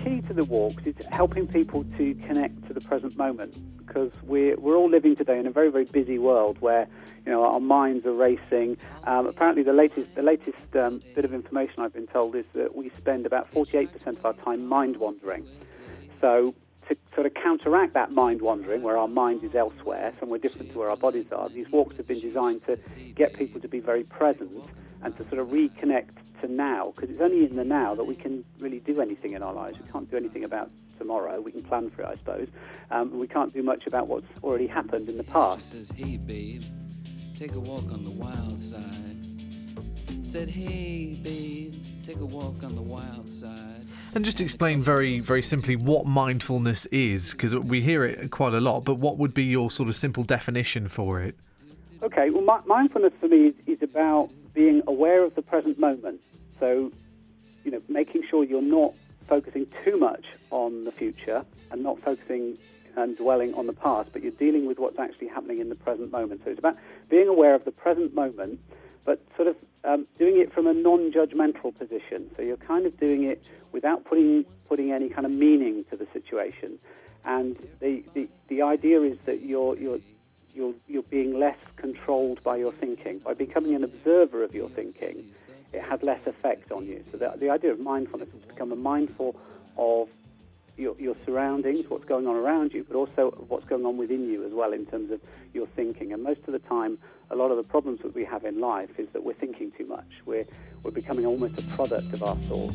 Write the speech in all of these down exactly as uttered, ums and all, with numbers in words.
key to the walks is helping people to connect to the present moment, because we're, we're all living today in a very, very busy world where, you know, our minds are racing. Um, apparently the latest, the latest um, bit of information I've been told is that we spend about forty-eight percent of our time mind-wandering. So to sort of counteract that mind-wandering, where our mind is elsewhere, somewhere different to where our bodies are, these walks have been designed to get people to be very present and to sort of reconnect to now, because it's only in the now that we can really do anything in our lives. We can't do anything about tomorrow. We can plan for it, I suppose. Um, we can't do much about what's already happened in the past. Says, hey, babe, take a walk on the wild side. Said, hey, babe, take a walk on the wild side. And just explain very, very simply what mindfulness is, because we hear it quite a lot, but what would be your sort of simple definition for it? Okay, well, mi- mindfulness for me is, is about being aware of the present moment. So, you know, making sure you're not focusing too much on the future and not focusing and dwelling on the past, but you're dealing with what's actually happening in the present moment. So it's about being aware of the present moment, but sort of um, doing it from a non-judgmental position. So you're kind of doing it without putting putting any kind of meaning to the situation. And the, the, the idea is that you're you're you're you're being less controlled by your thinking. By becoming an observer of your thinking, it has less effect on you. So the, the idea of mindfulness is to become a mindful of your, your surroundings, what's going on around you, but also what's going on within you as well in terms of your thinking. And most of the time, a lot of the problems that we have in life is that we're thinking too much. We're, we're becoming almost a product of our thoughts.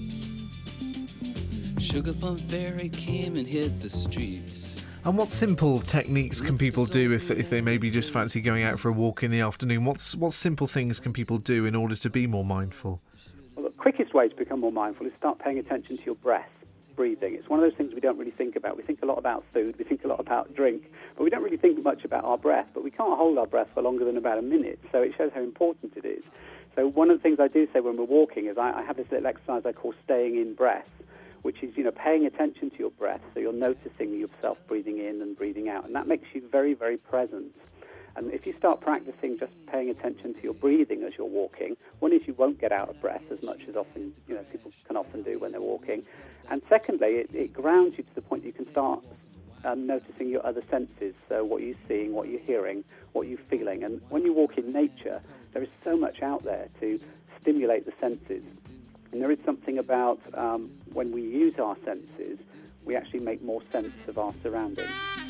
Sugar Plum Fairy came and hit the streets. And what simple techniques can people do if if they maybe just fancy going out for a walk in the afternoon? What's what simple things can people do in order to be more mindful? Well, the quickest way to become more mindful is start paying attention to your breath, breathing. It's one of those things we don't really think about. We think a lot about food, we think a lot about drink, but we don't really think much about our breath. But we can't hold our breath for longer than about a minute, so it shows how important it is. So one of the things I do say when we're walking is I, I have this little exercise I call staying in breath, which is, you know, paying attention to your breath, so you're noticing yourself breathing in and breathing out, and that makes you very, very present. And if you start practicing just paying attention to your breathing as you're walking, one is you won't get out of breath as much as often, you know, people can often do when they're walking. And secondly, it, it grounds you to the point you can start um, noticing your other senses, so what you're seeing, what you're hearing, what you're feeling. And when you walk in nature, there is so much out there to stimulate the senses. And there is something about um, when we use our senses, we actually make more sense of our surroundings.